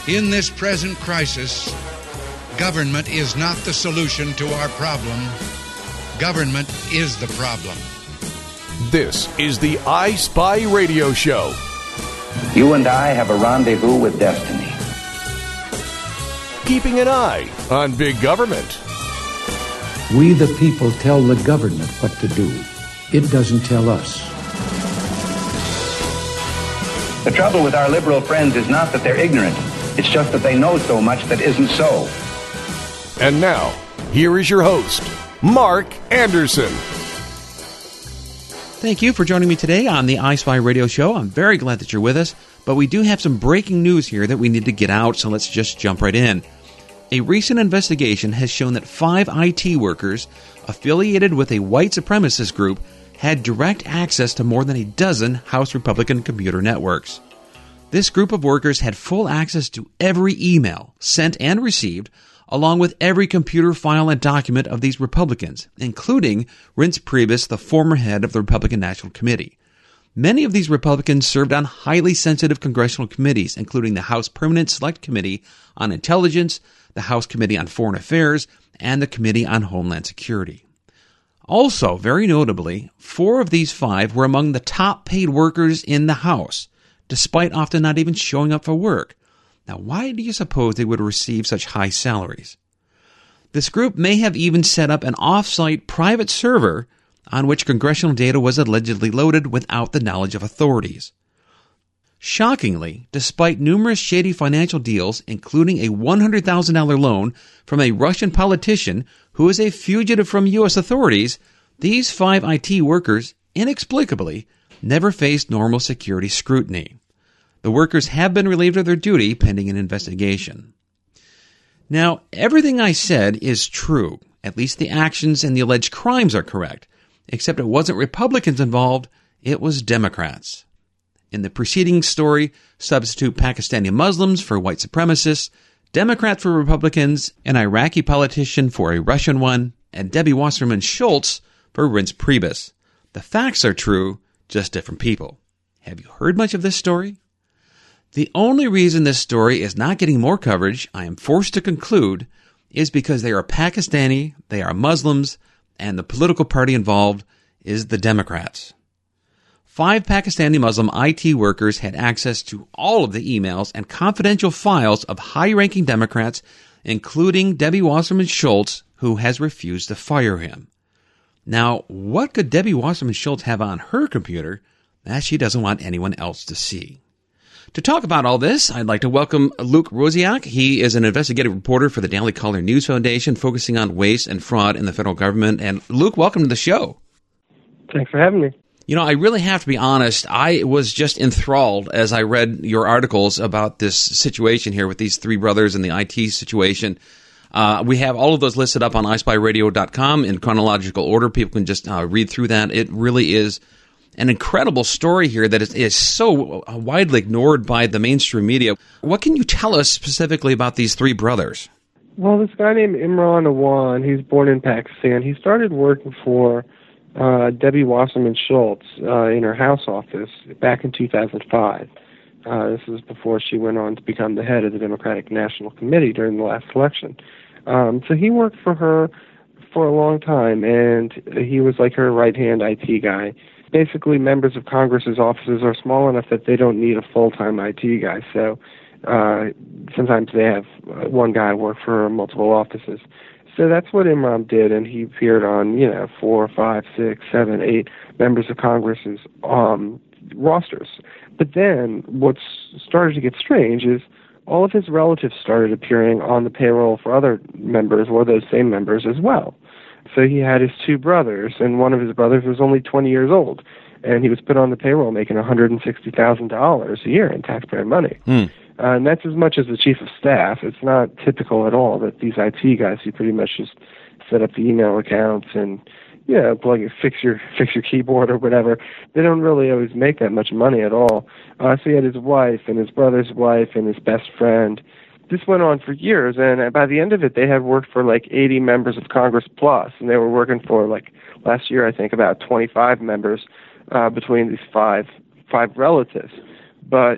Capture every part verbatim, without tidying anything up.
In this present crisis, government is not the solution to our problem. Government is the problem. This is the I Spy Radio Show. You and I have a rendezvous with destiny. Keeping an eye on big government. We the people tell the government what to do. It doesn't tell us. The trouble with our liberal friends is not that they're ignorant. It's just that they know so much that isn't so. And now, here is your host, Mark Anderson. Thank you for joining me today on the I Spy Radio Show. I'm very glad that you're with us, but we do have some breaking news here that we need to get out, so let's just jump right in. A recent investigation has shown that five I T workers affiliated with a white supremacist group had direct access to more than a dozen House Republican computer networks. This group of workers had full access to every email sent and received, along with every computer file and document of these Republicans, including Reince Priebus, the former head of the Republican National Committee. Many of these Republicans served on highly sensitive congressional committees, including the House Permanent Select Committee on Intelligence, the House Committee on Foreign Affairs, and the Committee on Homeland Security. Also, very notably, four of these five were among the top paid workers in the House, despite often not even showing up for work. Now, why do you suppose they would receive such high salaries? This group may have even set up an off-site private server on which congressional data was allegedly loaded without the knowledge of authorities. Shockingly, despite numerous shady financial deals, including a one hundred thousand dollars loan from a Russian politician who is a fugitive from U S authorities, these five I T workers, inexplicably, never faced normal security scrutiny. The workers have been relieved of their duty pending an investigation. Now, everything I said is true. At least the actions and the alleged crimes are correct. Except it wasn't Republicans involved, it was Democrats. In the preceding story, substitute Pakistani Muslims for white supremacists, Democrats for Republicans, an Iraqi politician for a Russian one, and Debbie Wasserman Schultz for Reince Priebus. The facts are true, just different people. Have you heard much of this story? The only reason this story is not getting more coverage, I am forced to conclude, is because they are Pakistani, they are Muslims, and the political party involved is the Democrats. Five Pakistani Muslim I T workers had access to all of the emails and confidential files of high-ranking Democrats, including Debbie Wasserman Schultz, who has refused to fire him. Now, what could Debbie Wasserman Schultz have on her computer that she doesn't want anyone else to see? To talk about all this, I'd like to welcome Luke Rosiak. He is an investigative reporter for the Daily Caller News Foundation, focusing on waste and fraud in the federal government. And Luke, welcome to the show. Thanks for having me. You know, I really have to be honest. I was just enthralled as I read your articles about this situation here with these three brothers and the I T situation. Uh, we have all of those listed up on i spy radio dot com in chronological order. People can just uh, read through that. It really is an incredible story here that is, is so widely ignored by the mainstream media. What can you tell us specifically about these three brothers? Well, this guy named Imran Awan, he's born in Pakistan. He started working for uh, Debbie Wasserman Schultz uh, in her House office back in two thousand five. Uh, this was before she went on to become the head of the Democratic National Committee during the last election. Um, so he worked for her for a long time, and he was like her right-hand I T guy. Basically, members of Congress's offices are small enough that they don't need a full-time I T guy. So uh, sometimes they have one guy work for multiple offices. So that's what Imran did, and he appeared on, you know, four, five, six, seven, eight members of Congress's um, rosters. But then what started to get strange is all of his relatives started appearing on the payroll for other members or those same members as well. So he had his two brothers, and one of his brothers was only twenty years old, and he was put on the payroll making one hundred sixty thousand dollars a year in taxpayer money. Mm. Uh, and that's as much as the chief of staff. It's not typical at all that these I T guys, you pretty much just set up the email accounts and, you know, plug it, fix your fix your keyboard or whatever. They don't really always make that much money at all. Uh, so he had his wife and his brother's wife and his best friend. This went on for years, and by the end of it, they had worked for like eighty members of Congress plus, and they were working for, like, last year, I think, about twenty-five members uh, between these five five relatives. But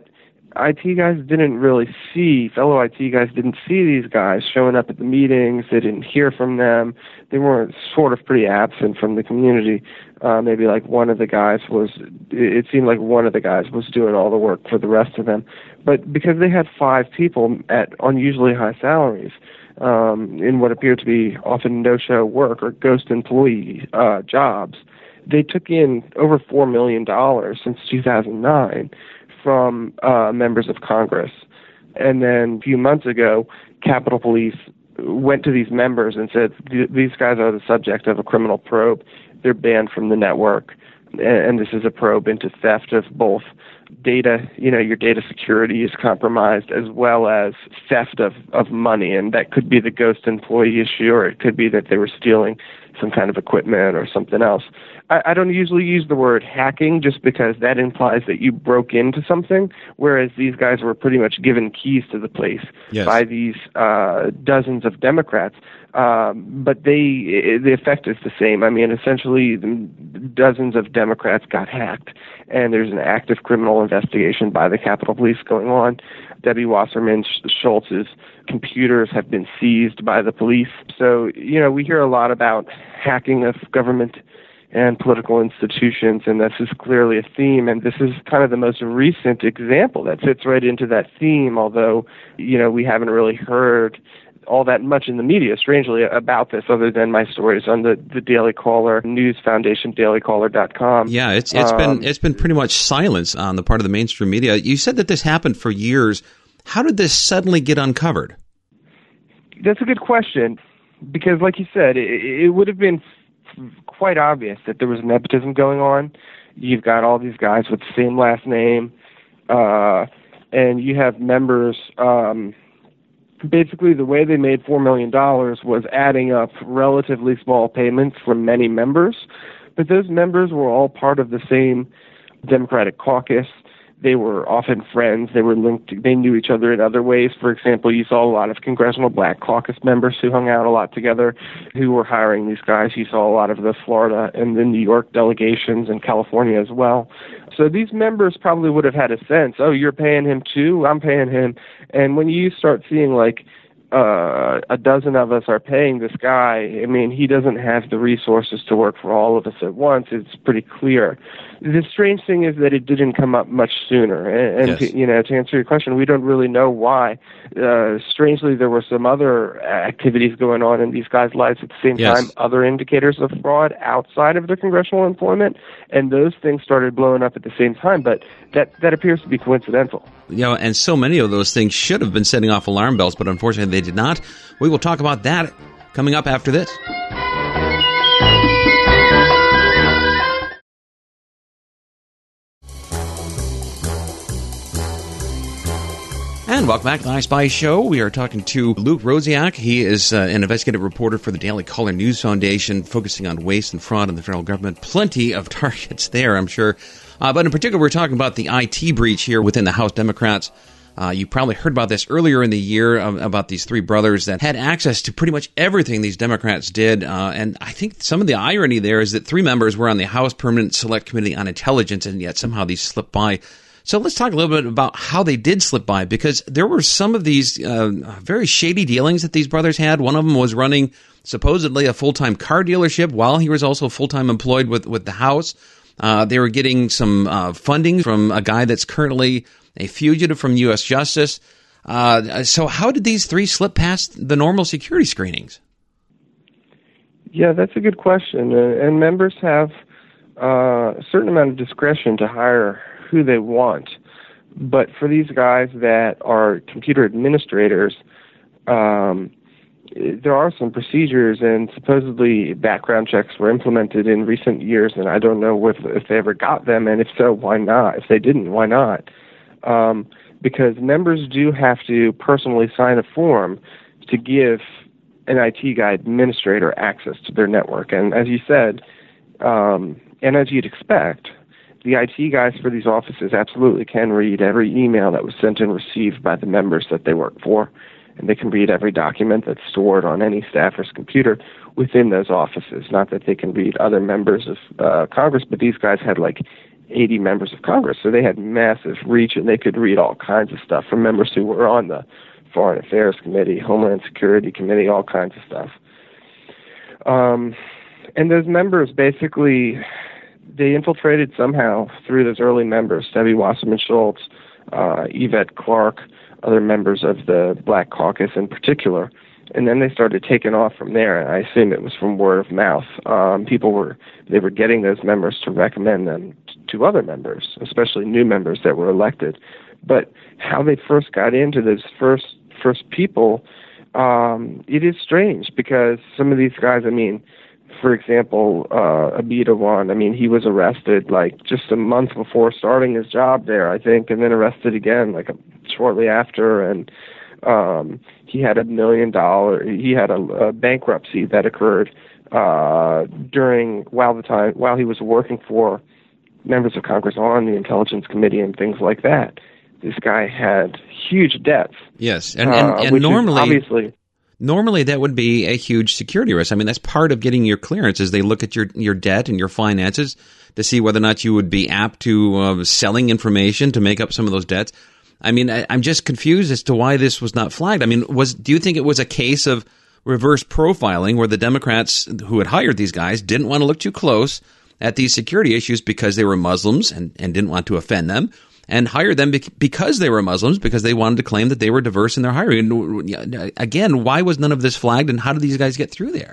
I T guys didn't really see, fellow I T guys didn't see these guys showing up at the meetings. They didn't hear from them. They were sort of pretty absent from the community. Uh, maybe like one of the guys was, it seemed like one of the guys was doing all the work for the rest of them. But because they had five people at unusually high salaries, um, in what appeared to be often no-show work or ghost employee uh, jobs, they took in over four million dollars since two thousand nine from uh, members of Congress. And then a few months ago, Capitol Police went to these members and said, these guys are the subject of a criminal probe. They're banned from the network. And this is a probe into theft of both data, you know, your data security is compromised, as well as theft of, of money. And that could be the ghost employee issue, or it could be that they were stealing some kind of equipment or something else. I, I don't usually use the word hacking just because that implies that you broke into something, whereas these guys were pretty much given keys to the place yes. by these uh, dozens of Democrats. Um, but they, the effect is the same. I mean, essentially, dozens of Democrats got hacked, and there's an active criminal investigation by the Capitol Police going on. Debbie Wasserman Schultz's computers have been seized by the police. So, you know, we hear a lot about hacking of government and political institutions, and this is clearly a theme, and this is kind of the most recent example that fits right into that theme, although, you know, we haven't really heard all that much in the media, strangely, about this, other than my stories on the, the Daily Caller News Foundation, daily caller dot com. Yeah, it's it's um, been it's been pretty much silence on the part of the mainstream media. You said that this happened for years. How did this suddenly get uncovered? That's a good question, because, like you said, it, it would have been quite obvious that there was nepotism going on. You've got all these guys with the same last name, uh, and you have members. Um, Basically, the way they made four million dollars was adding up relatively small payments from many members, but those members were all part of the same Democratic caucus. They were often friends. They were linked to, they knew each other in other ways. For example, you saw a lot of Congressional Black Caucus members who hung out a lot together, who were hiring these guys. You saw a lot of the Florida and the New York delegations, and California as well. So these members probably would have had a sense, oh, you're paying him too, I'm paying him. And when you start seeing like uh, a dozen of us are paying this guy, I mean, he doesn't have the resources to work for all of us at once. It's pretty clear. The strange thing is that it didn't come up much sooner. And, and yes. to, you know, to answer your question, we don't really know why. Uh, strangely, there were some other activities going on in these guys' lives at the same yes. time, other indicators of fraud outside of their congressional employment, and those things started blowing up at the same time. But that, that appears to be coincidental. You know, and so many of those things should have been setting off alarm bells, but unfortunately they did not. We will talk about that coming up after this. And welcome back to the I Spy Show. We are talking to Luke Rosiak. He is uh, an investigative reporter for the Daily Caller News Foundation, focusing on waste and fraud in the federal government. Plenty of targets there, I'm sure. Uh, but in particular, we're talking about the I T breach here within the House Democrats. Uh, you probably heard about this earlier in the year, um, about these three brothers that had access to pretty much everything these Democrats did. Uh, and I think some of the irony there is that three members were on the House Permanent Select Committee on Intelligence, and yet somehow these slipped by. So let's talk a little bit about how they did slip by, because there were some of these uh, very shady dealings that these brothers had. One of them was running supposedly a full-time car dealership while he was also full-time employed with, with the House. Uh, they were getting some uh, funding from a guy that's currently a fugitive from U S Justice. Uh, so how did these three slip past the normal security screenings? Yeah, that's a good question. Uh, and members have uh, a certain amount of discretion to hire who they want. But for these guys that are computer administrators, um, there are some procedures, and supposedly background checks were implemented in recent years, and I don't know if, if they ever got them, and if so, why not? If they didn't, why not? Um, because members do have to personally sign a form to give an I T guy administrator access to their network. And as you said, um, and as you'd expect, the I T guys for these offices absolutely can read every email that was sent and received by the members that they work for, and they can read every document that's stored on any staffer's computer within those offices. Not that they can read other members of uh, Congress, but these guys had like eighty members of Congress. So they had massive reach, and they could read all kinds of stuff from members who were on the Foreign Affairs Committee, Homeland Security Committee, all kinds of stuff. Um, and those members basically, they infiltrated somehow through those early members, Debbie Wasserman Schultz, uh, Yvette Clarke, other members of the Black Caucus in particular. And then they started taking off from there. I assume it was from word of mouth. Um, people were, they were getting those members to recommend them t- to other members, especially new members that were elected. But how they first got into those first first people, um, it is strange because some of these guys, I mean, for example, uh, Abid Awan, I mean, he was arrested like just a month before starting his job there, I think, and then arrested again like a, shortly after. And um, he had a million dollar, he had a, a bankruptcy that occurred uh, during, while the time, while he was working for members of Congress on the Intelligence Committee and things like that. This guy had huge debts. Yes, and, and, uh, and which normally, obviously, normally that would be a huge security risk. I mean, that's part of getting your clearance is they look at your, your debt and your finances to see whether or not you would be apt to uh, selling information to make up some of those debts. I mean, I, I'm just confused as to why this was not flagged. I mean, was do you think it was a case of reverse profiling where the Democrats who had hired these guys didn't want to look too close at these security issues because they were Muslims and, and didn't want to offend them, and hired them because they were Muslims, because they wanted to claim that they were diverse in their hiring? Again, why was none of this flagged, and how did these guys get through there?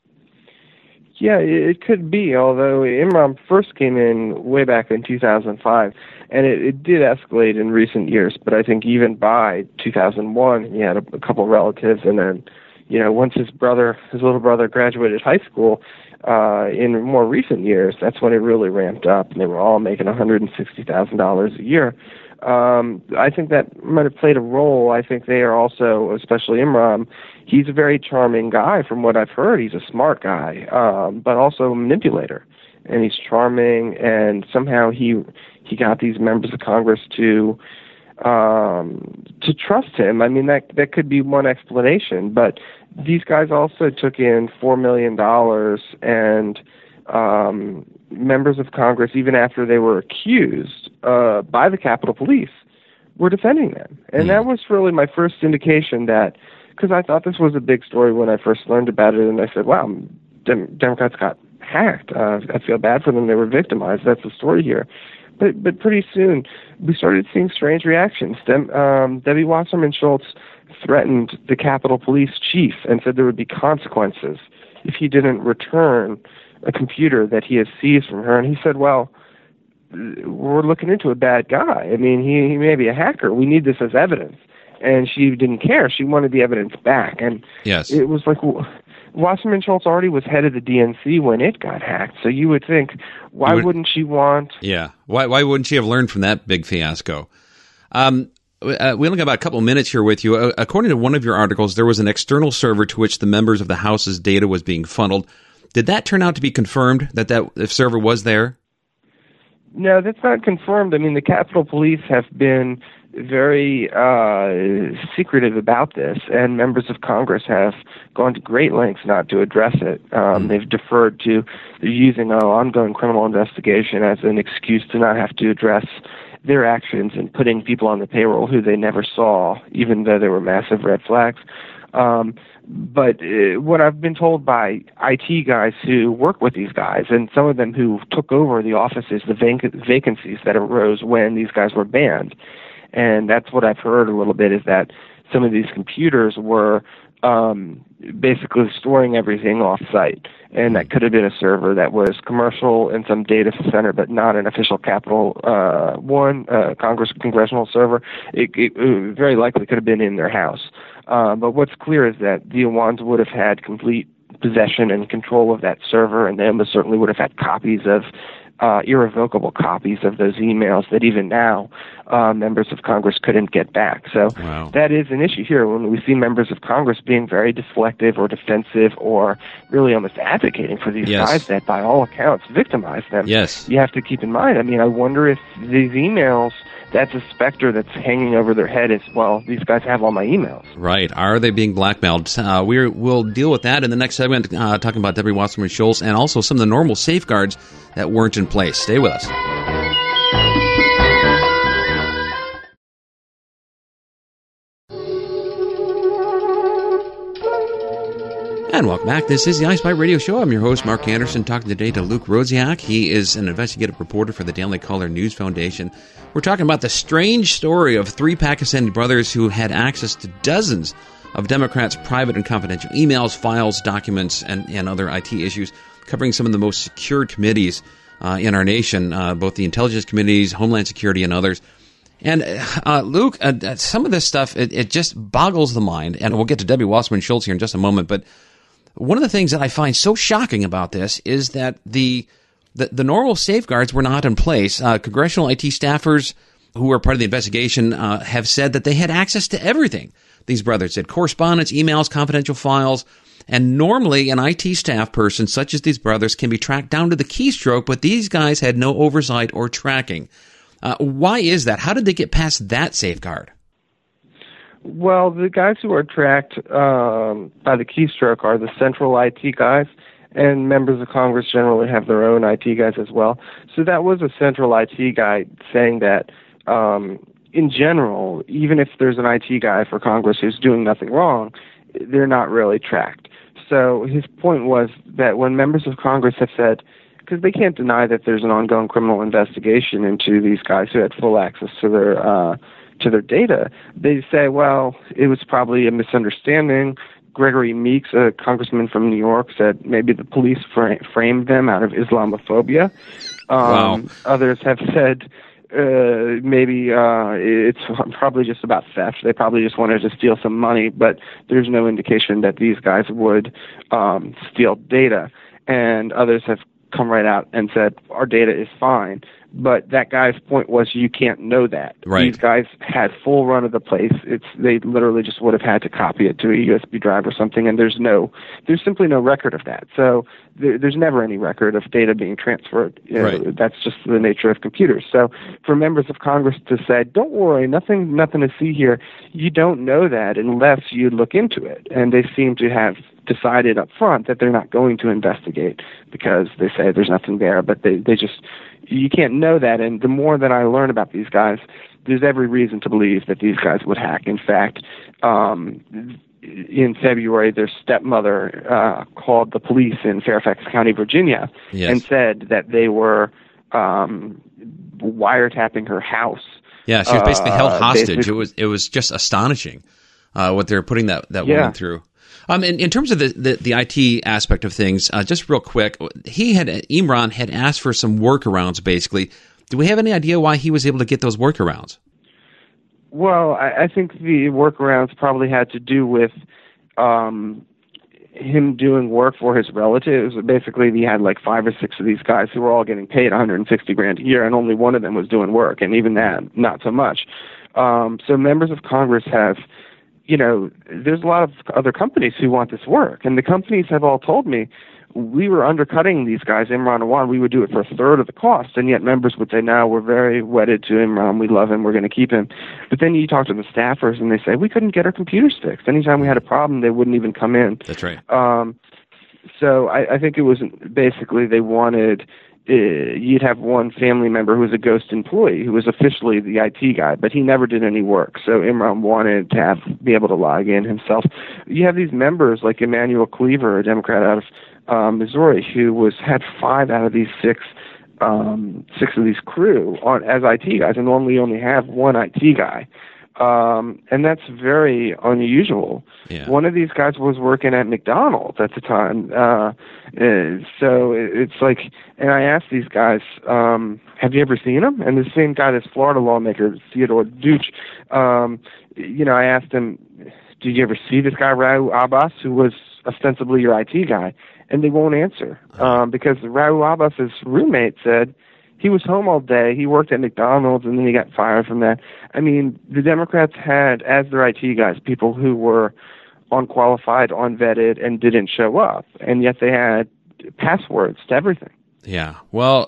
Yeah, it could be, although Imran first came in way back in two thousand five, and it, it did escalate in recent years, but I think even by two thousand one, he had a, a couple relatives, and then, you know, once his brother, his little brother graduated high school, uh, in more recent years, that's when it really ramped up, and they were all making one hundred sixty thousand dollars a year. Um, I think that might have played a role. I think they are also, especially Imran, he's a very charming guy from what I've heard. He's a smart guy, um, but also a manipulator. And he's charming, and somehow he he got these members of Congress to um, to trust him. I mean, that that could be one explanation. But these guys also took in four million dollars, and um, members of Congress, even after they were accused uh, by the Capitol Police, were defending them. And mm. that was really my first indication that, because I thought this was a big story when I first learned about it, and I said, wow, Dem- Democrats got hacked. Uh, I feel bad for them. They were victimized. That's the story here. But but pretty soon, we started seeing strange reactions. Dem- um, Debbie Wasserman Schultz threatened the Capitol Police chief and said there would be consequences if he didn't return a computer that he has seized from her. And he said, well, we're looking into a bad guy. I mean, he, he may be a hacker. We need this as evidence. And she didn't care. She wanted the evidence back. And yes. It was like, Wasserman Schultz already was head of the D N C when it got hacked. So you would think, why would, wouldn't she want... Yeah. Why Why wouldn't she have learned from that big fiasco? Um, uh, we only got about a couple minutes here with you. Uh, according to one of your articles, there was an external server to which the members of the House's data was being funneled. Did that turn out to be confirmed, that that server was there? No, that's not confirmed. I mean, the Capitol Police have been very uh, secretive about this, and members of Congress have gone to great lengths not to address it. Um, mm. They've deferred to using an ongoing criminal investigation as an excuse to not have to address their actions and putting people on the payroll who they never saw, even though there were massive red flags. Um, but uh, what I've been told by I T guys who work with these guys, and some of them who took over the offices, the vac- vacancies that arose when these guys were banned, and that's what I've heard a little bit, is that some of these computers were um, basically storing everything off-site, and that could have been a server that was commercial in some data center, but not an official Capital uh, One uh, Congress congressional server. It, it, it very likely could have been in their house. Uh, but what's clear is that the Awans would have had complete possession and control of that server, and they almost certainly would have had copies of, uh, irrevocable copies of those emails that even now uh, members of Congress couldn't get back. So wow. That is an issue here when we see members of Congress being very deflective or defensive or really almost advocating for these yes. guys that by all accounts victimize them. Yes. You have to keep in mind, I mean, I wonder if these emails, that's a specter that's hanging over their head as well. These guys have all my emails. Right. Are they being blackmailed? Uh, we're, we'll deal with that in the next segment, uh, talking about Debbie Wasserman Schultz and also some of the normal safeguards that weren't in place. Stay with us. And welcome back. This is the iSpy Radio Show. I'm your host, Mark Anderson, talking today to Luke Rosiak. He is an investigative reporter for the Daily Caller News Foundation. We're talking about the strange story of three Pakistani brothers who had access to dozens of Democrats' private and confidential emails, files, documents, and, and other I T issues, covering some of the most secure committees uh, in our nation, uh, both the intelligence committees, Homeland Security, and others. And, uh, Luke, uh, some of this stuff, it, it just boggles the mind. And we'll get to Debbie Wasserman Schultz here in just a moment. But one of the things that I find so shocking about this is that the the, the normal safeguards were not in place. Uh, congressional I T staffers who were part of the investigation uh, have said that they had access to everything. These brothers did: correspondence, emails, confidential files. And normally an I T staff person such as these brothers can be tracked down to the keystroke, but these guys had no oversight or tracking. Uh, why is that? How did they get past that safeguard? Well, the guys who are tracked um, by the keystroke are the central I T guys, and members of Congress generally have their own I T guys as well. So that was a central I T guy saying that, um, in general, even if there's an I T guy for Congress who's doing nothing wrong, they're not really tracked. So his point was that when members of Congress have said, because they can't deny that there's an ongoing criminal investigation into these guys who had full access to their uh, to their data, they say, well, it was probably a misunderstanding. Gregory Meeks, a congressman from New York, said maybe the police fra- framed them out of Islamophobia. Um, wow. Others have said uh, maybe uh, it's probably just about theft. They probably just wanted to steal some money, but there's no indication that these guys would um, steal data. And others have come right out and said our data is fine. But that guy's point was you can't know that. Right. These guys had full run of the place. It's they literally just would have had to copy it to a U S B drive or something, and there's no, there's simply no record of that. So there, there's never any record of data being transferred. You know, right. That's just the nature of computers. So for members of Congress to say, don't worry, nothing, nothing to see here, you don't know that unless you look into it. And they seem to have decided up front that they're not going to investigate because they say there's nothing there, but they, they just, you can't know that. And the more that I learn about these guys, there's every reason to believe that these guys would hack. In fact, um, in February, their stepmother uh, called the police in Fairfax County, Virginia, yes. and said that they were um, wiretapping her house. Yeah, she was basically held uh, hostage. basically. It was it was just astonishing uh, what they were putting that, that Yeah. woman through. Um, in, in terms of the, the, the I T aspect of things, uh, just real quick, he had Imran had asked for some workarounds. Basically, do we have any idea why he was able to get those workarounds? Well, I, I think the workarounds probably had to do with um, him doing work for his relatives. Basically, he had like five or six of these guys who were all getting paid one hundred sixty grand a year, and only one of them was doing work, and even that, not so much. Um, so members of Congress have. You know, there's a lot of other companies who want this work, and the companies have all told me we were undercutting these guys, Imran Awan. We would do it for a third of the cost, and yet members would say, no, we're very wedded to Imran. We love him. We're going to keep him. But then you talk to the staffers, and they say, we couldn't get our computers fixed. Anytime we had a problem, they wouldn't even come in. That's right. Um, so I, I think it was basically they wanted... Uh, you'd have one family member who was a ghost employee who was officially the I T guy, but he never did any work. So Imran wanted to have be able to log in himself. You have these members like Emmanuel Cleaver, a Democrat out of um, Missouri, who was had five out of these six um, six of these crew on as I T guys, and normally only have one I T guy. Um, and that's very unusual. Yeah. One of these guys was working at McDonald's at the time. Uh, uh, so it's like, and I asked these guys, um, have you ever seen him? And the same guy, this Florida lawmaker, Theodore Duch, um, you know, I asked him, did you ever see this guy, Raul Abbas, who was ostensibly your I T guy? And they won't answer, um, because Raul Abbas's roommate said, he was home all day. He worked at McDonald's, and then he got fired from that. I mean, the Democrats had, as their I T guys, people who were unqualified, unvetted, and didn't show up, and yet they had passwords to everything. Yeah, well,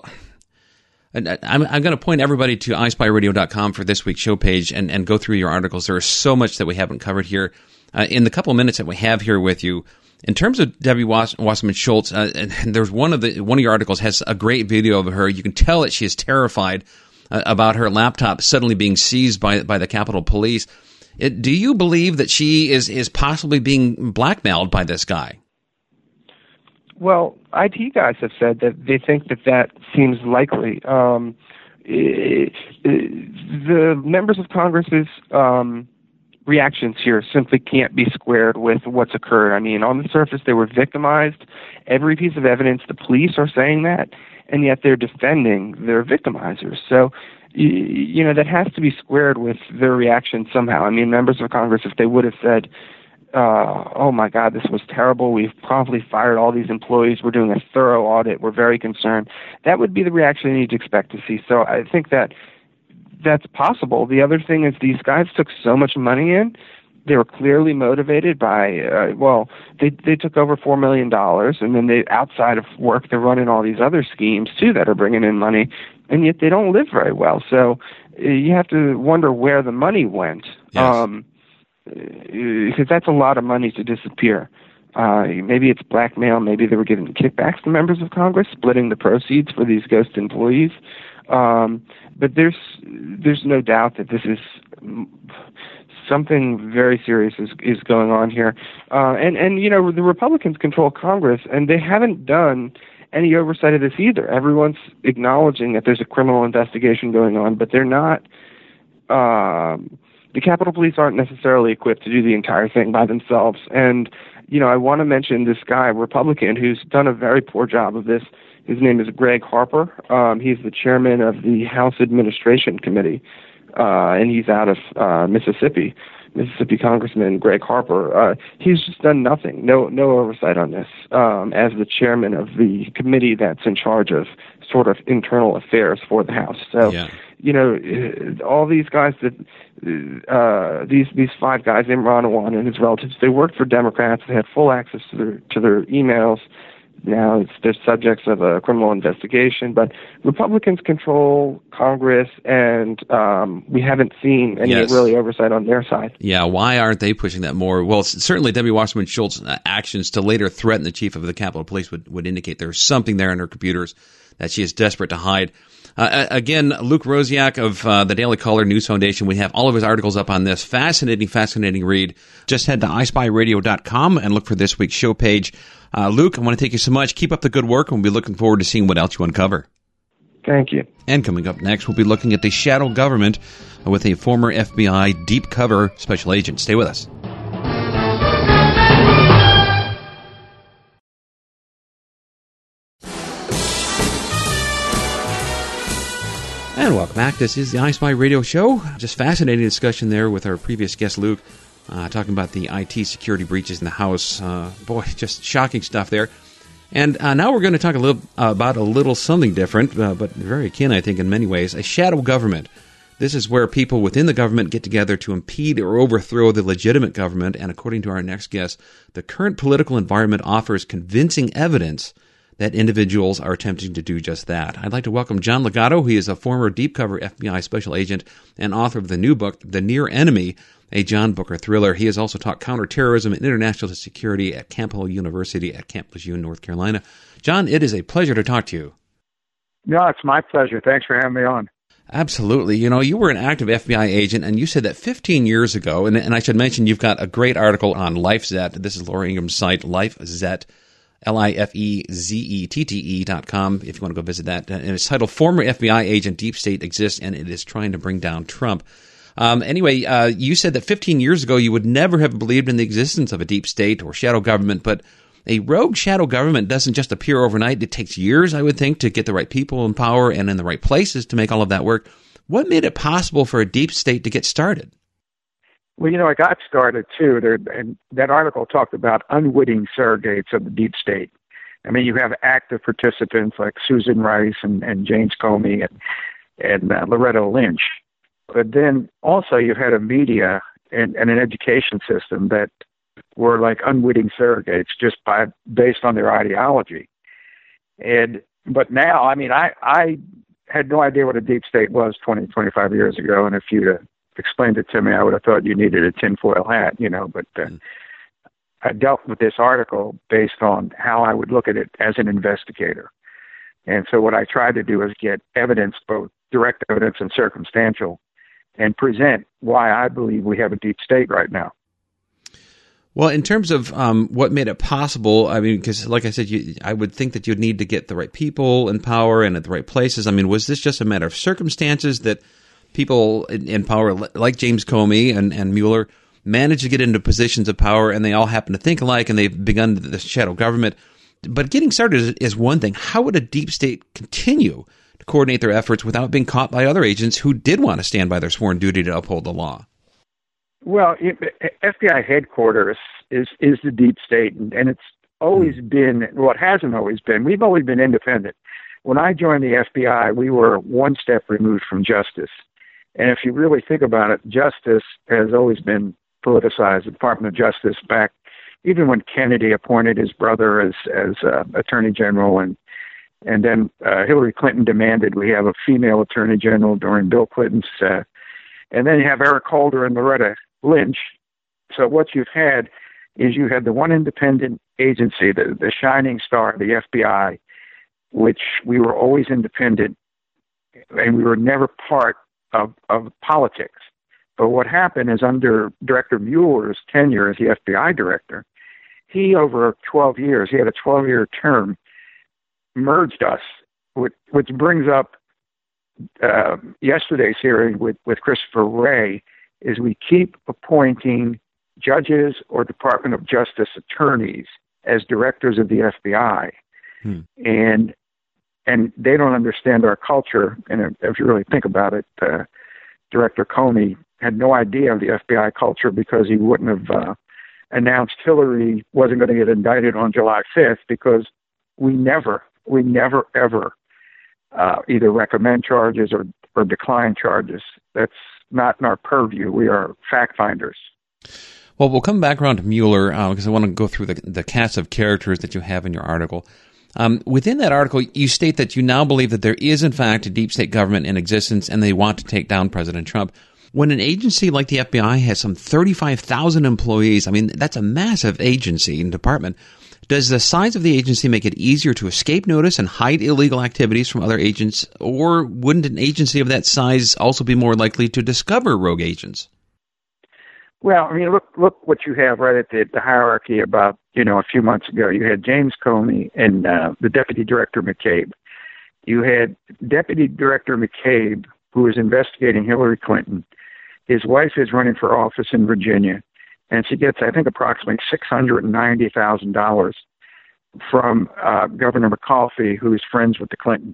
I'm, I'm going to point everybody to i spy radio dot com for this week's show page and, and go through your articles. There is so much that we haven't covered here. Uh, in the couple of minutes that we have here with you, in terms of Debbie Was- Wasserman Schultz, uh, and, and there's one of the one of your articles has a great video of her. You can tell that she is terrified uh, about her laptop suddenly being seized by by the Capitol Police. It, do you believe that she is is possibly being blackmailed by this guy? Well, I T guys have said that they think that that seems likely. Um, it, it, the members of Congress's um, reactions here simply can't be squared with what's occurred. I mean, on the surface, they were victimized. Every piece of evidence, the police are saying that, and yet they're defending their victimizers. So, you, you know, that has to be squared with their reaction somehow. I mean, members of Congress, if they would have said, uh, oh my God, this was terrible, we've promptly fired all these employees, we're doing a thorough audit, we're very concerned, that would be the reaction you'd expect to see. So I think that that's possible. The other thing is these guys took so much money in. They were clearly motivated by, uh, well, they they took over four million dollars, and then they, outside of work, they're running all these other schemes, too, that are bringing in money, and yet they don't live very well. So uh, you have to wonder where the money went, yes. um, because that's a lot of money to disappear. Uh, maybe it's blackmail. Maybe they were giving kickbacks to members of Congress, splitting the proceeds for these ghost employees. Um, but there's there's no doubt that this is something very serious is, is going on here. Uh, and, and, you know, the Republicans control Congress, and they haven't done any oversight of this either. Everyone's acknowledging that there's a criminal investigation going on, but they're not um, – the Capitol Police aren't necessarily equipped to do the entire thing by themselves. And, you know, I want to mention this guy, Republican, who's done a very poor job of this. His name is Greg Harper. Um, he's the chairman of the House Administration Committee, uh, and he's out of uh, Mississippi. Mississippi Congressman Greg Harper. Uh, he's just done nothing, no no oversight on this, um, as the chairman of the committee that's in charge of sort of internal affairs for the House. So, yeah. you know, all these guys that uh, these these five guys, Imran Awan and his relatives, they worked for Democrats. They had full access to their to their emails. Now it's, they're subjects of a criminal investigation, but Republicans control Congress, and um, we haven't seen any yes. really oversight on their side. Yeah, why aren't they pushing that more? Well, certainly Debbie Wasserman Schultz's actions to later threaten the chief of the Capitol Police would, would indicate there's something there in her computers that she is desperate to hide. Uh, again, Luke Rosiak of uh, the Daily Caller News Foundation, we have all of his articles up on this. Fascinating, fascinating read. Just head to i spy radio dot com and look for this week's show page. Uh, Luke, I want to thank you so much. Keep up the good work, and we'll be looking forward to seeing what else you uncover. Thank you. And coming up next, we'll be looking at the shadow government with a former F B I deep cover special agent. Stay with us. And welcome back. This is the iSpy Radio Show. Just fascinating discussion there with our previous guest, Luke, uh, talking about the I T security breaches in the House. Uh, boy, just shocking stuff there. And uh, now we're going to talk a little uh, about a little something different, uh, but very akin, I think, in many ways, a shadow government. This is where people within the government get together to impede or overthrow the legitimate government. And according to our next guest, the current political environment offers convincing evidence that individuals are attempting to do just that. I'd like to welcome John Legato. He is a former deep cover F B I special agent and author of the new book, The Near Enemy, a John Booker thriller. He has also taught counterterrorism and international security at Campbell University at Camp Lejeune, North Carolina. John, it is a pleasure to talk to you. No, it's my pleasure. Thanks for having me on. Absolutely. You know, you were an active F B I agent, and you said that fifteen years ago, and, and I should mention you've got a great article on LifeZet. This is Laura Ingram's site, LifeZet. L I F E Z E T T E dot com, if you want to go visit that. And it's titled, Former F B I Agent Deep State Exists, and it is trying to bring down Trump. Um, anyway, uh, you said that fifteen years ago you would never have believed in the existence of a deep state or shadow government, but a rogue shadow government doesn't just appear overnight. It takes years, I would think, to get the right people in power and in the right places to make all of that work. What made it possible for a deep state to get started? Well, you know, I got started, too, there, and that article talked about unwitting surrogates of the deep state. I mean, you have active participants like Susan Rice and, and James Comey and, and uh, Loretta Lynch. But then also you had a media and, and an education system that were like unwitting surrogates just by based on their ideology. And but now, I mean, I, I had no idea what a deep state was twenty, twenty-five years ago, and if you'd have explained it to me, I would have thought you needed a tinfoil hat, you know, but uh, mm. I dealt with this article based on how I would look at it as an investigator. And so what I tried to do is get evidence, both direct evidence and circumstantial, and present why I believe we have a deep state right now. Well, in terms of um, what made it possible, I mean, because like I said, you, I would think that you'd need to get the right people in power and at the right places. I mean, was this just a matter of circumstances that people in, in power, like James Comey and, and Mueller, managed to get into positions of power, and they all happen to think alike, and they've begun the shadow government? But getting started is, is one thing. How would a deep state continue to coordinate their efforts without being caught by other agents who did want to stand by their sworn duty to uphold the law? Well, F B I headquarters is, is the deep state, and, and it's always been, well, it hasn't always been. We've always been independent. When I joined the F B I, we were one step removed from justice. And if you really think about it, justice has always been politicized. The Department of Justice, back even when Kennedy appointed his brother as as uh, Attorney General, and and then uh, Hillary Clinton demanded we have a female Attorney General during Bill Clinton's, uh, and then you have Eric Holder and Loretta Lynch. So what you've had is you had the one independent agency, the, the shining star, the F B I, which we were always independent, and we were never part of, of politics. But what happened is under Director Mueller's tenure as the F B I director, he, over twelve years, he had a twelve-year term, merged us, which, which brings up uh, yesterday's hearing with, with Christopher Wray, is we keep appointing judges or Department of Justice attorneys as directors of the F B I. Hmm. And and they don't understand our culture. And if you really think about it, uh, Director Comey had no idea of the F B I culture because he wouldn't have uh, announced Hillary wasn't going to get indicted on July fifth, because we never, we never, ever uh, either recommend charges or, or decline charges. That's not in our purview. We are fact finders. Well, we'll come back around to Mueller uh, because I want to go through the, the cast of characters that you have in your article. Um, within that article, you state that you now believe that there is, in fact, a deep state government in existence and they want to take down President Trump. When an agency like the F B I has some thirty-five thousand employees, I mean, that's a massive agency and department. Does the size of the agency make it easier to escape notice and hide illegal activities from other agents, or wouldn't an agency of that size also be more likely to discover rogue agents? Well, I mean, look look what you have right at the, the hierarchy. About, you know, a few months ago, you had James Comey and uh, the Deputy Director McCabe. You had Deputy Director McCabe, who is investigating Hillary Clinton. His wife is running for office in Virginia, and she gets, I think, approximately six hundred ninety thousand dollars from uh, Governor McAuliffe, who is friends with the Clinton.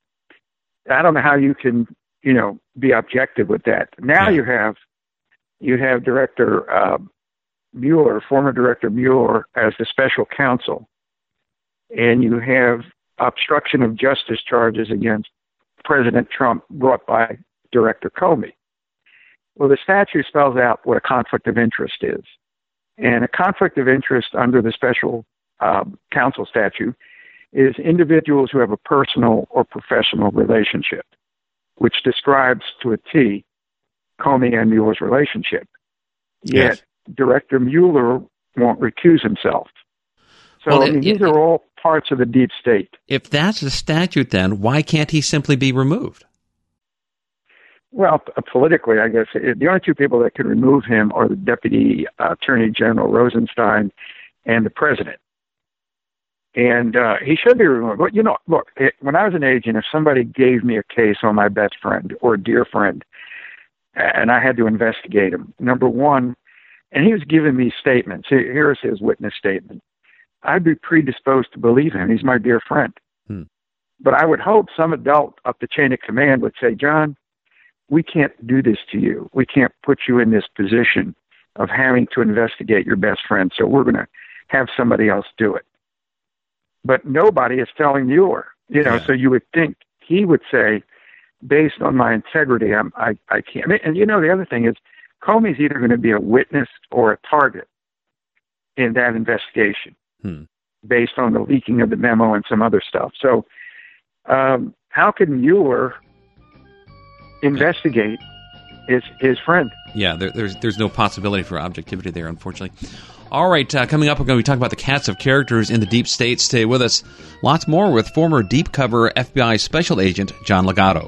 I don't know how you can, you know, be objective with that. Now yeah. you have you have Director uh, Mueller, former Director Mueller, as the special counsel, and you have obstruction of justice charges against President Trump brought by Director Comey. Well, the statute spells out what a conflict of interest is. And a conflict of interest under the special uh, counsel statute is individuals who have a personal or professional relationship, which describes to a T Comey and Mueller's relationship. Yet yes. Director Mueller won't recuse himself. So well, I mean, it, these it, are all parts of the deep state. If that's the statute, then why can't he simply be removed? Well, politically, I guess the only two people that can remove him are the Deputy uh, Attorney General Rosenstein and the President. And uh, he should be removed. But, you know, look, it, when I was an agent, if somebody gave me a case on my best friend or a dear friend, and I had to investigate him, number one, and he was giving me statements. Here's his witness statement. I'd be predisposed to believe him. He's my dear friend. Hmm. But I would hope some adult up the chain of command would say, John, we can't do this to you. We can't put you in this position of having to investigate your best friend, so we're going to have somebody else do it. But nobody is telling Mueller, you know, yeah. So you would think he would say, based on my integrity, I'm, I, I can't. And, you know, the other thing is, Comey's either going to be a witness or a target in that investigation, hmm. based on the leaking of the memo and some other stuff. So um, how can Mueller investigate his his friend? Yeah, there, there's there's no possibility for objectivity there, unfortunately. All right, uh, coming up, we're going to be talking about the cast of characters in the deep state. Stay with us. Lots more with former deep cover F B I special agent John Legato.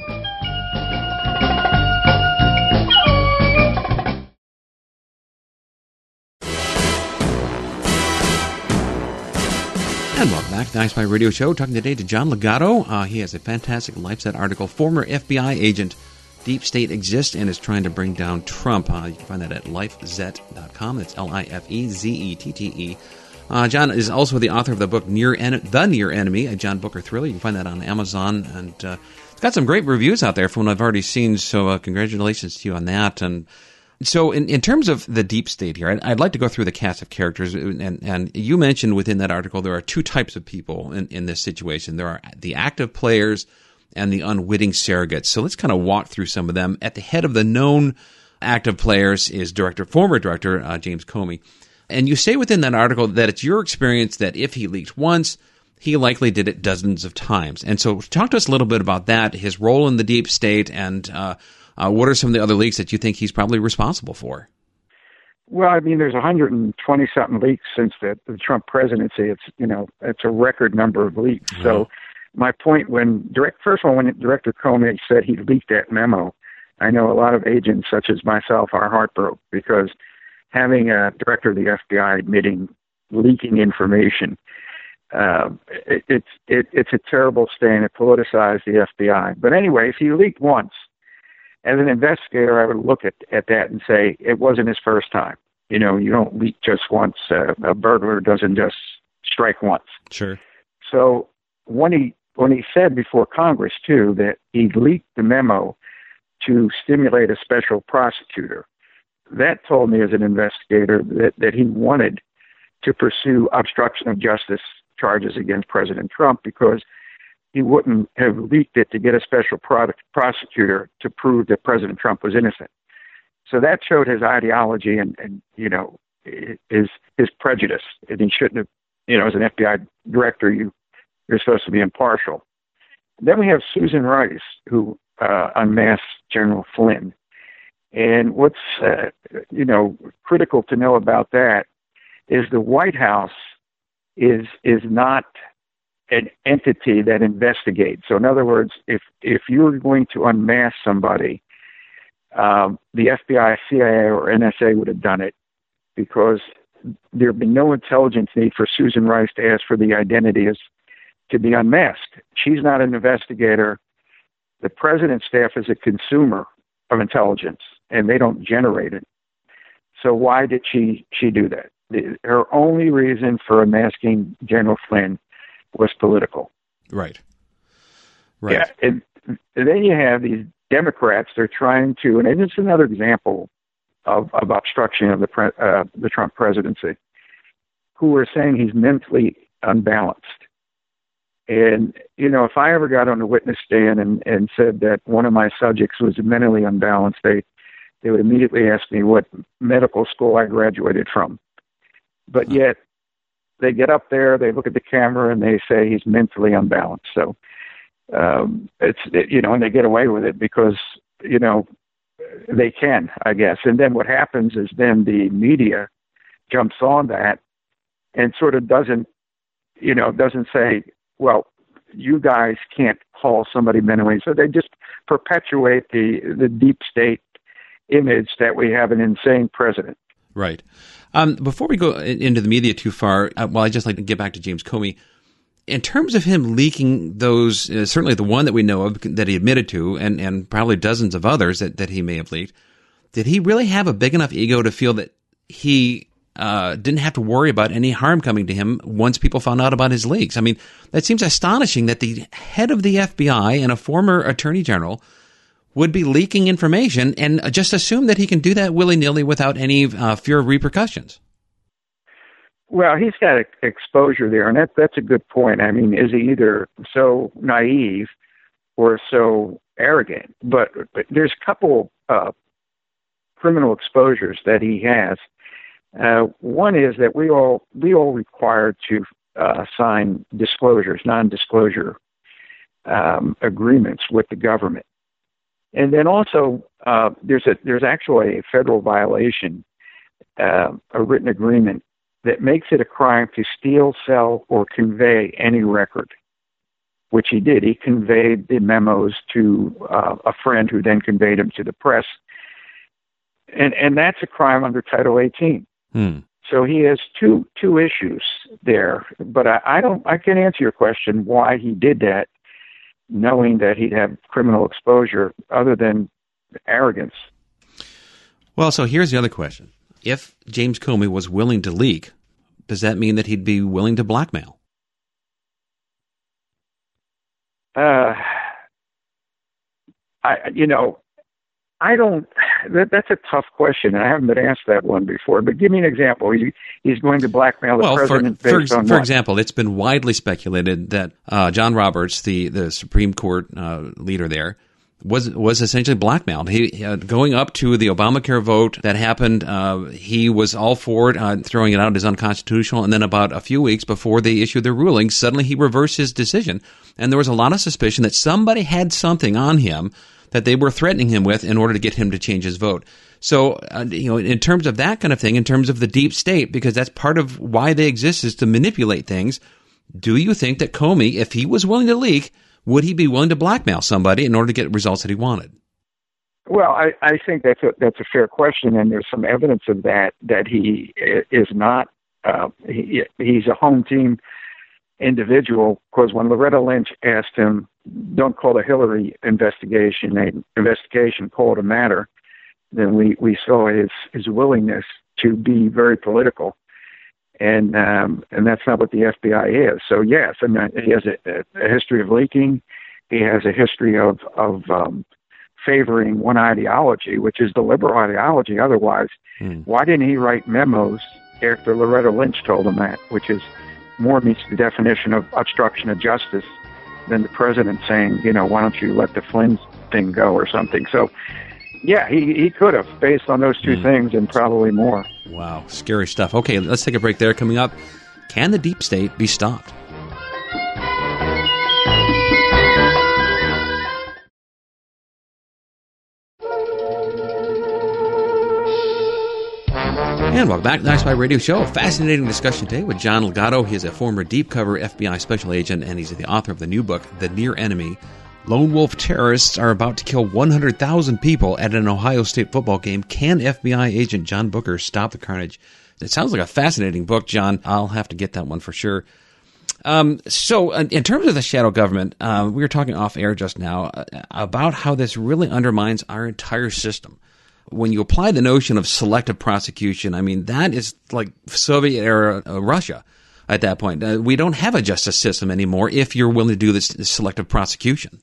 the I Spy Radio Show, talking today to John Legato. Uh, he has a fantastic LifeZette article. Former F B I agent, Deep State exists and is trying to bring down Trump. Uh, you can find that at lifezette dot com. That's L I F E Z E T T E. Uh, John is also the author of the book Near En- The Near Enemy, a John Booker thriller. You can find that on Amazon. And uh, it's got some great reviews out there from what I've already seen, so uh, congratulations to you on that. And so in, in terms of the deep state here, I'd, I'd like to go through the cast of characters. And, and you mentioned within that article there are two types of people in, in this situation. There are the active players and the unwitting surrogates. So let's kind of walk through some of them. At the head of the known active players is director, former director uh, James Comey. And you say within that article that it's your experience that if he leaked once, he likely did it dozens of times. And so talk to us a little bit about that, his role in the deep state, and uh, uh, what are some of the other leaks that you think he's probably responsible for? Well, I mean, there's one hundred twenty something leaks since the, the Trump presidency. It's, you know, it's a record number of leaks. Mm-hmm. So my point when direct, first of all, when Director Comey said he leaked that memo, I know a lot of agents such as myself are heartbroken because having a director of the F B I admitting leaking information, uh, it, it's it, it's a terrible stain. It politicized the F B I. But anyway, if he leaked once, as an investigator, I would look at, at that and say it wasn't his first time. You know, you don't leak just once. Uh, a burglar doesn't just strike once. Sure. So when he when he said before Congress too that he leaked the memo to stimulate a special prosecutor, that told me as an investigator that, that he wanted to pursue obstruction of justice charges against President Trump because he wouldn't have leaked it to get a special product, prosecutor to prove that President Trump was innocent. So that showed his ideology and, and you know, his his prejudice. And he shouldn't have, you know, as an F B I director, you, you're supposed to be impartial. Then we have Susan Rice, who uh, unmasked General Flynn. And what's, uh, you know, critical to know about that is the White House is is not an entity that investigates. So in other words, if, if you're going to unmask somebody, um, the F B I, C I A, or N S A would have done it because there would be no intelligence need for Susan Rice to ask for the identities to be unmasked. She's not an investigator. The president's staff is a consumer of intelligence, and they don't generate it. So why did she, she do that? The, her only reason for unmasking General Flynn was political. Right. Right. Yeah. And, and then you have these Democrats, they're trying to, and it's another example of, of obstruction of the pre, uh, the Trump presidency, who are saying he's mentally unbalanced. And, you know, if I ever got on the witness stand and, and said that one of my subjects was mentally unbalanced, they, they would immediately ask me what medical school I graduated from. But yet they get up there, they look at the camera, and they say he's mentally unbalanced. So um, it's, it, you know, and they get away with it because, you know, they can, I guess. And then what happens is then the media jumps on that and sort of doesn't, you know, doesn't say, well, you guys can't call somebody mentally. So they just perpetuate the, the deep state image that we have an insane president. Right. Um, before we go into the media too far, uh, well, I'd just like to get back to James Comey. In terms of him leaking those, uh, certainly the one that we know of that he admitted to, and, and probably dozens of others that, that he may have leaked, did he really have a big enough ego to feel that he uh, didn't have to worry about any harm coming to him once people found out about his leaks? I mean, that seems astonishing that the head of the F B I and a former attorney general would be leaking information and just assume that he can do that willy-nilly without any uh, fear of repercussions. Well, he's got exposure there, and that, that's a good point. I mean, is he either so naive or so arrogant? But, but there's a couple uh, criminal exposures that he has. Uh, one is that we all we all required to uh, sign disclosures, non-disclosure um, agreements with the government, and then also uh, there's a there's actually a federal violation, uh, a written agreement that makes it a crime to steal, sell, or convey any record, which he did. He conveyed the memos to uh, a friend who then conveyed them to the press. And and that's a crime under Title eighteen. Hmm. So he has two two issues there. But I, I don't. I can't answer your question why he did that, knowing that he'd have criminal exposure, other than arrogance. Well, so here's the other question: if James Comey was willing to leak, does that mean that he'd be willing to blackmail? Uh, I you know. I don't, that, that's a tough question, and I haven't been asked that one before, but give me an example. He, he's going to blackmail the well, president for, based for, on For what? example, it's been widely speculated that uh, John Roberts, the, the Supreme Court uh, leader there, was was essentially blackmailed. He uh, going up to the Obamacare vote that happened, uh, he was all for it, uh, throwing it out as unconstitutional, and then about a few weeks before they issued their ruling, suddenly he reversed his decision, and there was a lot of suspicion that somebody had something on him that they were threatening him with in order to get him to change his vote. So, uh, you know, in terms of that kind of thing, in terms of the deep state, because that's part of why they exist is to manipulate things, do you think that Comey, if he was willing to leak, would he be willing to blackmail somebody in order to get results that he wanted? Well, I, I think that's a, that's a fair question, and there's some evidence of that, that he is not, uh, he, he's a home team individual, because when Loretta Lynch asked him, don't call the Hillary investigation an investigation, call it a matter, then we, we saw his, his willingness to be very political. And um, and that's not what the F B I is. So, yes, I mean, he has a, a history of leaking. He has a history of, of um, favoring one ideology, which is the liberal ideology. Otherwise, mm. why didn't he write memos after Loretta Lynch told him that, which is more meets the definition of obstruction of justice than the president saying, you know, why don't you let the Flynn thing go or something. So, yeah, he, he could have, based on those two mm. things and probably more. Wow, scary stuff. Okay, let's take a break there. Coming up, can the deep state be stopped? And welcome back to the I Spy Radio Show. Fascinating discussion today with John Legato. He is a former deep cover F B I special agent, and he's the author of the new book, The Near Enemy. Lone wolf terrorists are about to kill one hundred thousand people at an Ohio State football game. Can F B I agent John Booker stop the carnage? It sounds like a fascinating book, John. I'll have to get that one for sure. Um, so uh, in terms of the shadow government, uh, we were talking off air just now uh, about how this really undermines our entire system. When you apply the notion of selective prosecution, I mean, that is like Soviet-era uh, Russia at that point. Uh, we don't have a justice system anymore if you're willing to do this, this selective prosecution.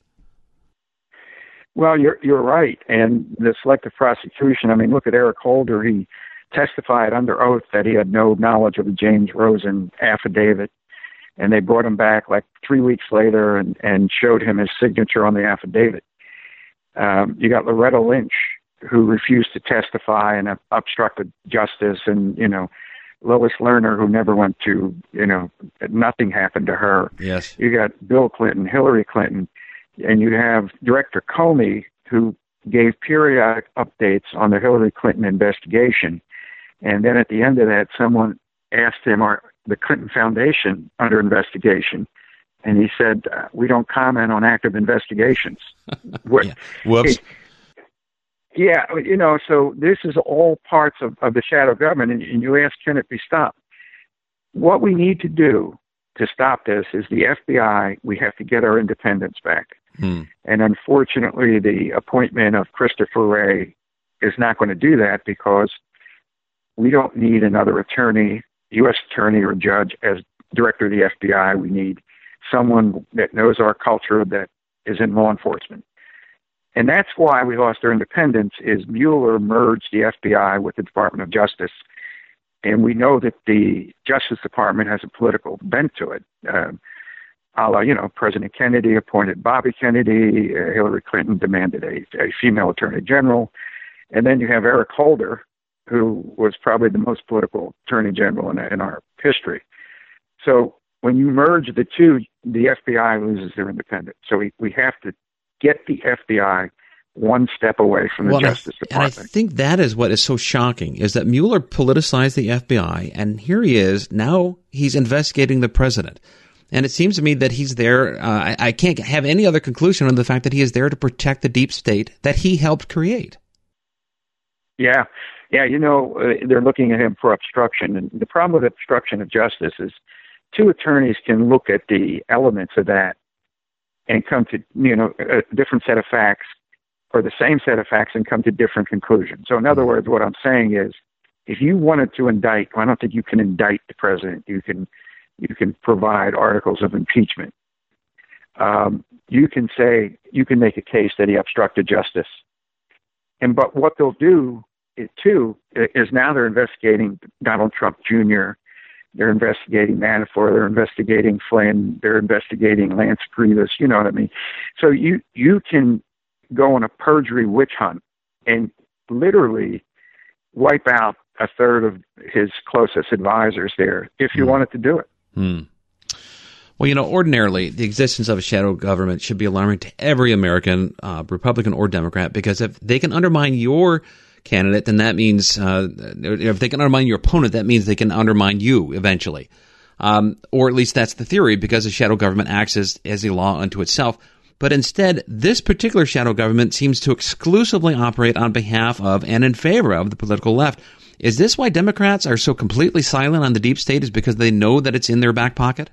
Well, you're you're right. And the selective prosecution, I mean, look at Eric Holder. He testified under oath that he had no knowledge of the James Rosen affidavit. And they brought him back like three weeks later and, and showed him his signature on the affidavit. Um, you got Loretta Lynch, who refused to testify and obstructed justice, and, you know, Lois Lerner, who never went to, you know, nothing happened to her. Yes. You got Bill Clinton, Hillary Clinton, and you have Director Comey, who gave periodic updates on the Hillary Clinton investigation. And then at the end of that, someone asked him, are the Clinton Foundation under investigation? And he said, uh, we don't comment on active investigations. yeah. Whoops. Yeah, you know, so this is all parts of, of the shadow government, and, and you ask, can it be stopped? What we need to do to stop this is the F B I, we have to get our independence back. Hmm. And unfortunately, the appointment of Christopher Wray is not going to do that, because we don't need another attorney, U S attorney or judge as director of the F B I. We need someone that knows our culture, that is in law enforcement. And that's why we lost our independence, is Mueller merged the F B I with the Department of Justice. And we know that the Justice Department has a political bent to it. Uh, a la, you know, President Kennedy appointed Bobby Kennedy. Uh, Hillary Clinton demanded a, a female attorney general. And then you have Eric Holder, who was probably the most political attorney general in, in our history. So when you merge the two, the F B I loses their independence. So we, we have to get the F B I one step away from the well, Justice and Department. And I think that is what is so shocking, is that Mueller politicized the F B I, and here he is, now he's investigating the president. And it seems to me that he's there, uh, I, I can't have any other conclusion on the fact that he is there to protect the deep state that he helped create. Yeah. Yeah, you know, uh, they're looking at him for obstruction. And the problem with obstruction of justice is two attorneys can look at the elements of that and come to, you know, a different set of facts or the same set of facts and come to different conclusions. So in other words, what I'm saying is, if you wanted to indict, I don't think you can indict the president. You can, you can provide articles of impeachment. Um, you can say, you can make a case that he obstructed justice. And, but what they'll do, it too, is now they're investigating Donald Trump Junior They're investigating Manafort. They're investigating Flynn. They're investigating Lance Grievous. You know what I mean? So you, you can go on a perjury witch hunt and literally wipe out a third of his closest advisors there if you mm. wanted to do it. Mm. Well, you know, ordinarily, the existence of a shadow government should be alarming to every American, uh, Republican or Democrat, because if they can undermine your candidate, then that means, uh, if they can undermine your opponent, that means they can undermine you eventually. Um, or at least that's the theory, because the shadow government acts as, as a law unto itself. But instead, this particular shadow government seems to exclusively operate on behalf of and in favor of the political left. Is this why Democrats are so completely silent on the deep state, is because they know that it's in their back pocket?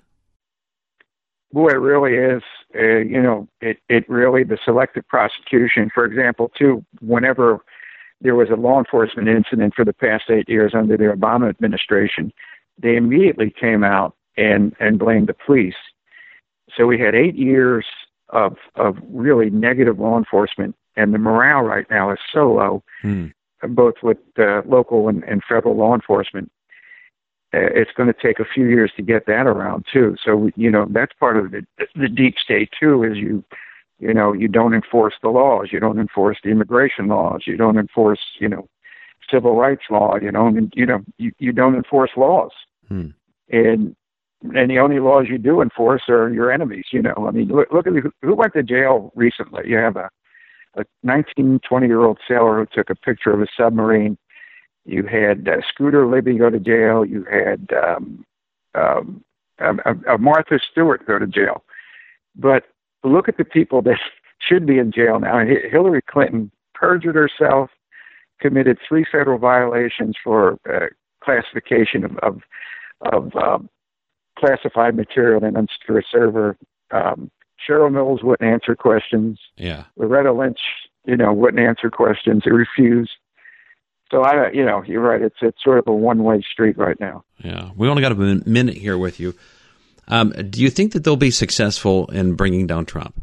Boy, it really is. Uh, you know, it, it really, the selective prosecution, for example, too, whenever there was a law enforcement incident for the past eight years under the Obama administration, they immediately came out and, and blamed the police. So we had eight years of of really negative law enforcement, and the morale right now is so low, hmm. both with uh, local and, and federal law enforcement. Uh, it's going to take a few years to get that around too. So, you know, that's part of the, the deep state too, is you, you know, you don't enforce the laws. You don't enforce the immigration laws. You don't enforce, you know, civil rights law. You don't, you know, you, you don't enforce laws. Hmm. And, and the only laws you do enforce are your enemies. You know, I mean, look, look at who, who went to jail recently. You have a, a nineteen, twenty year old sailor who took a picture of a submarine. You had uh, Scooter Libby go to jail. You had um, um, uh, uh, Martha Stewart go to jail. But look at the people that should be in jail now. Hillary Clinton perjured herself, committed three federal violations for uh, classification of of, of um, classified material in unsecure server. Um, Cheryl Knowles wouldn't answer questions. Yeah. Loretta Lynch, you know, wouldn't answer questions. They refused. So, I, you know, you're right. It's it's sort of a one-way street right now. Yeah. We only got a minute here with you. Um, do you think that they'll be successful in bringing down Trump?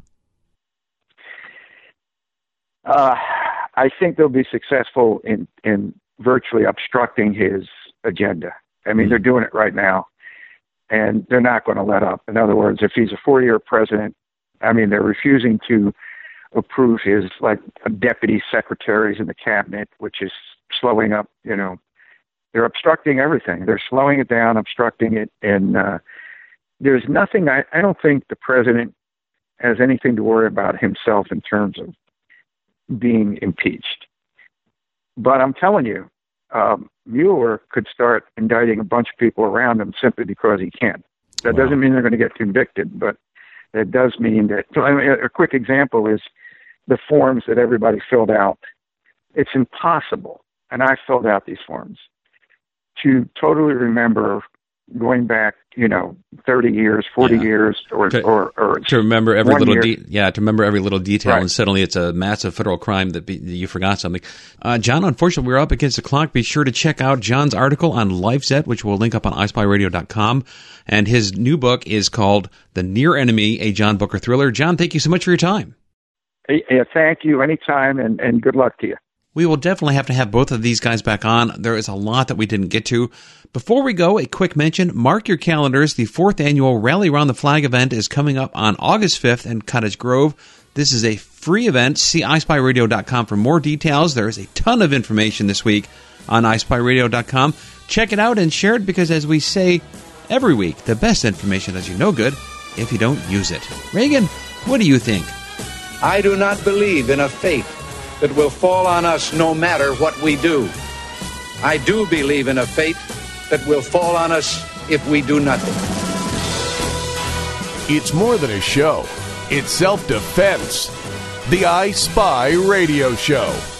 Uh, I think they'll be successful in, in virtually obstructing his agenda. I mean, mm-hmm. they're doing it right now, and they're not going to let up. In other words, if he's a four-year president, I mean, they're refusing to approve his, like, deputy secretaries in the cabinet, which is slowing up, you know. They're obstructing everything. They're slowing it down, obstructing it, and uh, there's nothing, I, I don't think the president has anything to worry about himself in terms of being impeached. But I'm telling you, um, Mueller could start indicting a bunch of people around him simply because he can. That wow. doesn't mean they're going to get convicted, but that does mean that. So, I mean, a quick example is the forms that everybody filled out. It's impossible, and I filled out these forms, to totally remember going back, you know, thirty years, forty yeah. years, or, to, or, or to remember every little de- yeah, to remember every little detail, right. and suddenly it's a massive federal crime that, be, that you forgot something. Uh, John, unfortunately, we're up against the clock. Be sure to check out John's article on LifeZette, which we'll link up on i spy radio dot com, and his new book is called The Near Enemy, a John Booker thriller. John, thank you so much for your time. Yeah, thank you. Anytime, and, and good luck to you. We will definitely have to have both of these guys back on. There is a lot that we didn't get to. Before we go, a quick mention. Mark your calendars. The fourth annual Rally Around the Flag event is coming up on August fifth in Cottage Grove. This is a free event. See i spy radio dot com for more details. There is a ton of information this week on i spy radio dot com. Check it out and share it, because as we say every week, the best information does you no good if you don't use it. Reagan, what do you think? I do not believe in a fate that will fall on us no matter what we do. I do believe in a fate that will fall on us if we do nothing. It's more than a show. It's self-defense. The I Spy Radio Show.